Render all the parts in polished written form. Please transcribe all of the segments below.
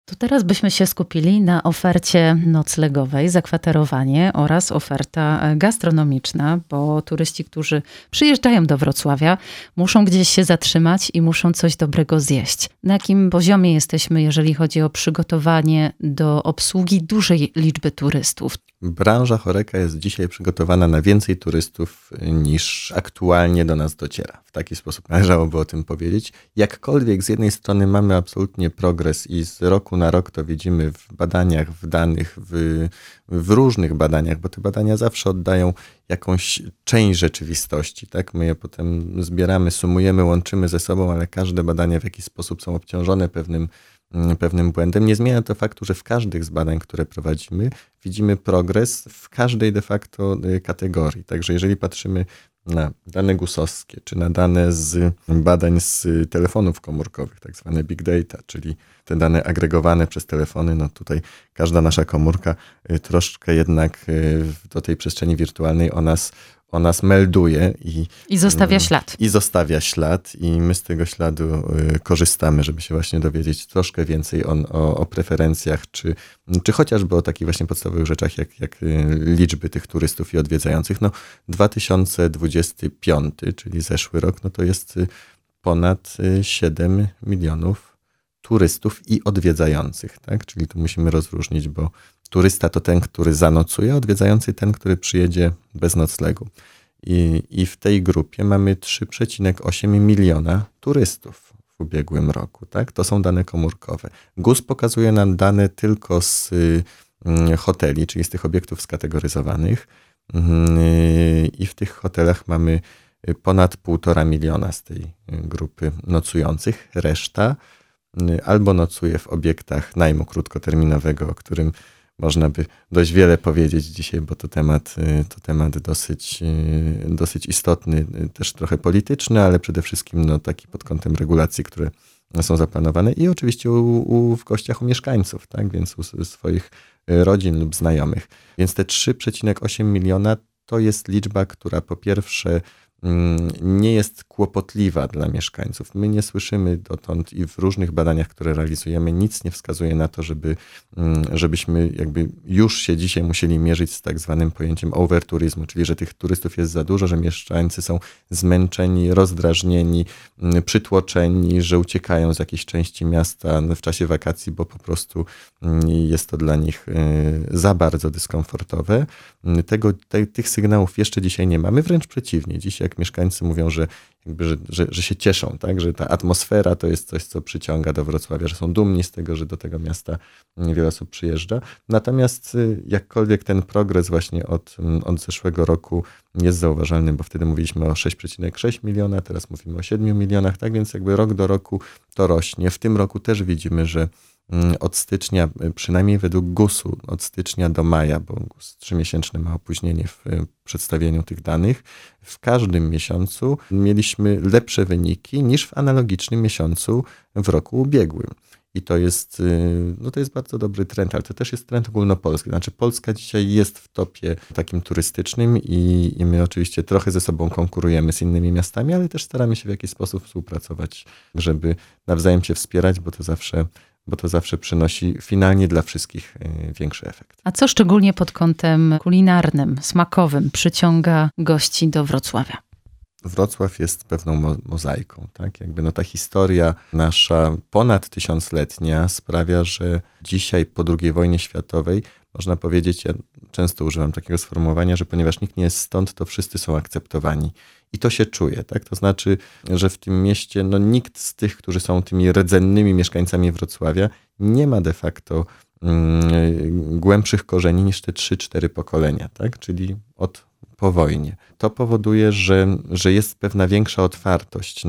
To teraz byśmy się skupili na ofercie noclegowej, zakwaterowanie oraz oferta gastronomiczna, bo turyści, którzy przyjeżdżają do Wrocławia, muszą gdzieś się zatrzymać i muszą coś dobrego zjeść. Na jakim poziomie jesteśmy, jeżeli chodzi o przygotowanie do obsługi dużej liczby turystów? Branża HoReCa jest dzisiaj przygotowana na więcej turystów niż aktualnie do nas dociera. W taki sposób należałoby o tym powiedzieć. Jakkolwiek z jednej strony mamy absolutnie progres i z roku na rok to widzimy w badaniach, w danych, w różnych badaniach, bo te badania zawsze oddają jakąś część rzeczywistości. Tak? My je potem zbieramy, sumujemy, łączymy ze sobą, ale każde badania w jakiś sposób są obciążone pewnym błędem. Nie zmienia to faktu, że w każdych z badań, które prowadzimy, widzimy progres w każdej de facto kategorii. Także jeżeli patrzymy na dane GUS-owskie, czy na dane z badań z telefonów komórkowych, tak zwane big data, czyli te dane agregowane przez telefony, no tutaj każda nasza komórka troszkę jednak do tej przestrzeni wirtualnej o nas melduje. I zostawia ślad. I zostawia ślad i my z tego śladu korzystamy, żeby się właśnie dowiedzieć troszkę więcej o preferencjach, czy chociażby o takich właśnie podstawowych rzeczach, jak liczby tych turystów i odwiedzających. No 2025, czyli zeszły rok, no to jest ponad 7 milionów turystów i odwiedzających, tak? Czyli tu musimy rozróżnić, bo turysta to ten, który zanocuje, odwiedzający ten, który przyjedzie bez noclegu. I w tej grupie mamy 3,8 miliona turystów w ubiegłym roku. Tak? To są dane komórkowe. GUS pokazuje nam dane tylko z hoteli, czyli z tych obiektów skategoryzowanych. I w tych hotelach mamy ponad 1,5 miliona z tej grupy nocujących. Reszta albo nocuje w obiektach najmu krótkoterminowego, o którym można by dość wiele powiedzieć dzisiaj, bo to temat dosyć istotny, też trochę polityczny, ale przede wszystkim no, taki pod kątem regulacji, które są zaplanowane i oczywiście w gościach u mieszkańców, tak? Więc u swoich rodzin lub znajomych. Więc te 3,8 miliona to jest liczba, która po pierwsze nie jest kłopotliwa dla mieszkańców. My nie słyszymy dotąd i w różnych badaniach, które realizujemy, nic nie wskazuje na to, żebyśmy jakby już się dzisiaj musieli mierzyć z tak zwanym pojęciem overturyzmu, czyli że tych turystów jest za dużo, że mieszkańcy są zmęczeni, rozdrażnieni, przytłoczeni, że uciekają z jakiejś części miasta w czasie wakacji, bo po prostu jest to dla nich za bardzo dyskomfortowe. Tych sygnałów jeszcze dzisiaj nie mamy, wręcz przeciwnie. Dziś jak mieszkańcy mówią, że się cieszą, tak? Że ta atmosfera to jest coś, co przyciąga do Wrocławia, że są dumni z tego, że do tego miasta wiele osób przyjeżdża. Natomiast jakkolwiek ten progres właśnie od zeszłego roku jest zauważalny, bo wtedy mówiliśmy o 6,6 miliona, teraz mówimy o 7 milionach, tak więc jakby rok do roku to rośnie. W tym roku też widzimy, że od stycznia, przynajmniej według GUS-u, od stycznia do maja, bo GUS 3-miesięczny ma opóźnienie w przedstawieniu tych danych, w każdym miesiącu mieliśmy lepsze wyniki niż w analogicznym miesiącu w roku ubiegłym. I to jest bardzo dobry trend, ale to też jest trend ogólnopolski. Znaczy Polska dzisiaj jest w topie takim turystycznym i my oczywiście trochę ze sobą konkurujemy z innymi miastami, ale też staramy się w jakiś sposób współpracować, żeby nawzajem się wspierać, bo to zawsze przynosi finalnie dla wszystkich większy efekt. A co szczególnie pod kątem kulinarnym, smakowym przyciąga gości do Wrocławia? Wrocław jest pewną mozaiką, tak? Jakby ta historia nasza ponad 1000-letnia sprawia, że dzisiaj po II wojnie światowej można powiedzieć, ja często używam takiego sformułowania, że ponieważ nikt nie jest stąd, to wszyscy są akceptowani. I to się czuje, tak? To znaczy, że w tym mieście nikt z tych, którzy są tymi rdzennymi mieszkańcami Wrocławia, nie ma de facto głębszych korzeni niż te 3-4 pokolenia, tak? Czyli po wojnie. To powoduje, że jest pewna większa otwartość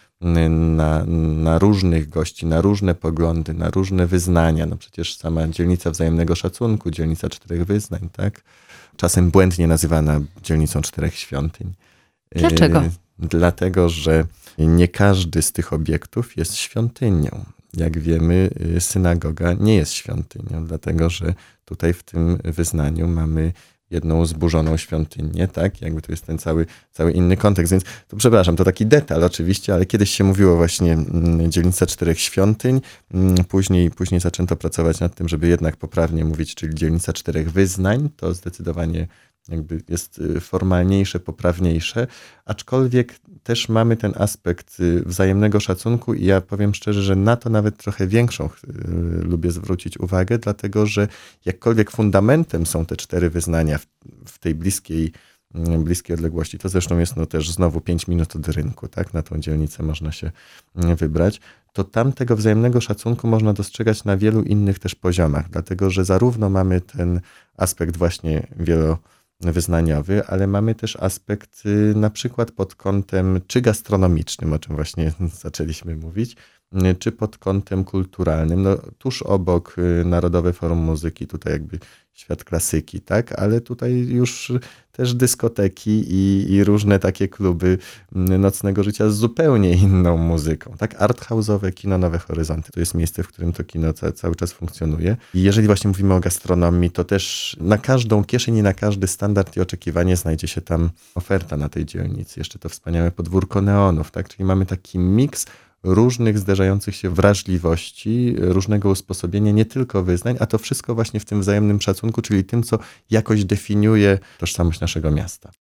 na różnych gości, na różne poglądy, na różne wyznania. No przecież sama dzielnica wzajemnego szacunku, dzielnica 4 wyznań, tak? Czasem błędnie nazywana dzielnicą 4 świątyń. Dlaczego? Dlatego, że nie każdy z tych obiektów jest świątynią. Jak wiemy, synagoga nie jest świątynią, dlatego że tutaj w tym wyznaniu mamy jedną zburzoną świątynię, tak? Jakby to jest ten cały inny kontekst, więc to przepraszam, to taki detal oczywiście, ale kiedyś się mówiło właśnie dzielnica 4 świątyń, później zaczęto pracować nad tym, żeby jednak poprawnie mówić, czyli dzielnica 4 wyznań, to zdecydowanie jakby jest formalniejsze, poprawniejsze, aczkolwiek też mamy ten aspekt wzajemnego szacunku i ja powiem szczerze, że na to nawet trochę większą lubię zwrócić uwagę, dlatego że jakkolwiek fundamentem są te 4 wyznania w tej bliskiej odległości, to zresztą jest też znowu 5 minut od rynku, tak? Na tą dzielnicę można się wybrać, to tam tego wzajemnego szacunku można dostrzegać na wielu innych też poziomach, dlatego że zarówno mamy ten aspekt właśnie wielowyznaniowy, ale mamy też aspekt na przykład pod kątem czy gastronomicznym, o czym właśnie zaczęliśmy mówić, czy pod kątem kulturalnym. No, tuż obok Narodowe Forum Muzyki, tutaj jakby świat klasyki, tak? Ale tutaj już też dyskoteki i różne takie kluby nocnego życia z zupełnie inną muzyką, tak? Arthouse'owe kino Nowe Horyzonty. To jest miejsce, w którym to kino cały czas funkcjonuje. I jeżeli właśnie mówimy o gastronomii, to też na każdą kieszeń i na każdy standard i oczekiwanie znajdzie się tam oferta na tej dzielnicy. Jeszcze to wspaniałe podwórko neonów, tak? Czyli mamy taki miks różnych zderzających się wrażliwości, różnego usposobienia, nie tylko wyznań, a to wszystko właśnie w tym wzajemnym szacunku, czyli tym, co jakoś definiuje tożsamość naszego miasta.